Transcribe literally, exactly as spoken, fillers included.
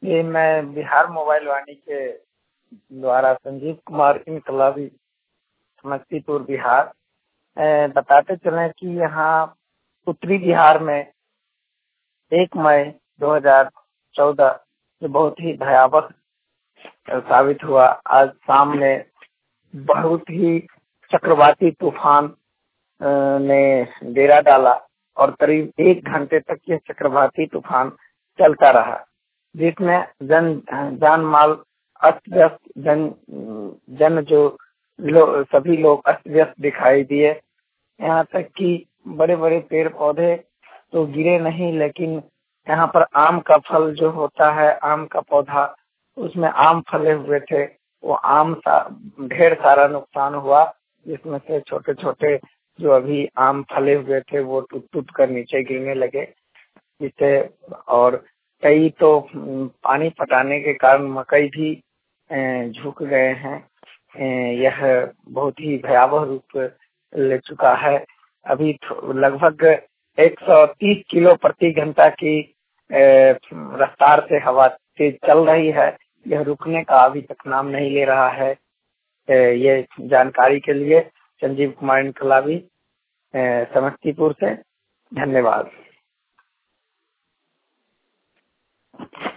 ये मैं बिहार मोबाइल वाणी के द्वारा संजीव कुमार इनकलाबी समस्तीपुर बिहार अ, बताते चलें कि यहाँ उत्तरी बिहार में एक मई दो हज़ार चौदह जो बहुत ही भयावह साबित हुआ। आज शाम में बहुत ही चक्रवाती तूफान अ, ने डेरा डाला और करीब एक घंटे तक यह चक्रवाती तूफान चलता रहा, जिसमें जन जान माल अस्त व्यस्त जन जन जो लो, सभी लोग अस्त व्यस्त दिखाई दिए। यहाँ तक कि बड़े बड़े पेड़ पौधे तो गिरे नहीं, लेकिन यहाँ पर आम का फल जो होता है, आम का पौधा, उसमें आम फले हुए थे, वो आम सा ढेर सारा नुकसान हुआ, जिसमें से छोटे छोटे जो अभी आम फले हुए थे वो टूट टूट कर नीचे गिरने लगे। जिससे और कई तो पानी पटाने के कारण मकई भी झुक गए हैं। यह बहुत ही भयावह रूप ले चुका है। अभी लगभग एक सौ तीस किलो प्रति घंटा की रफ्तार से हवा तेज चल रही है। यह रुकने का अभी तक नाम नहीं ले रहा है। ये जानकारी के लिए संजीव कुमार इनकलाबी समस्तीपुर से, धन्यवाद।